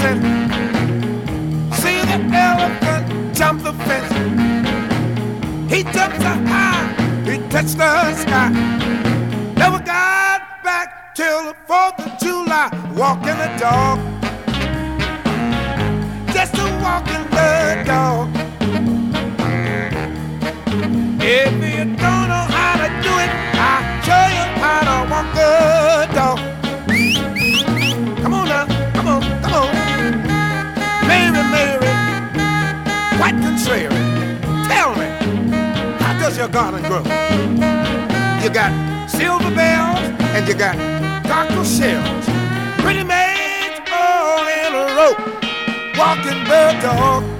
sense. See the elephant jump the fence. He jumped so high, he touched the sky. Never got back till the 4th of July. Walking the dog, just a walking the dog. If you don't know how to do it, I'll show you how to walk the dog. Come on now, come on, come on. Mary, Mary, quite contrary. Tell me, how does your garden grow? You got silver bells and you got cockle shells. Pretty maids all in a row, walking the dog.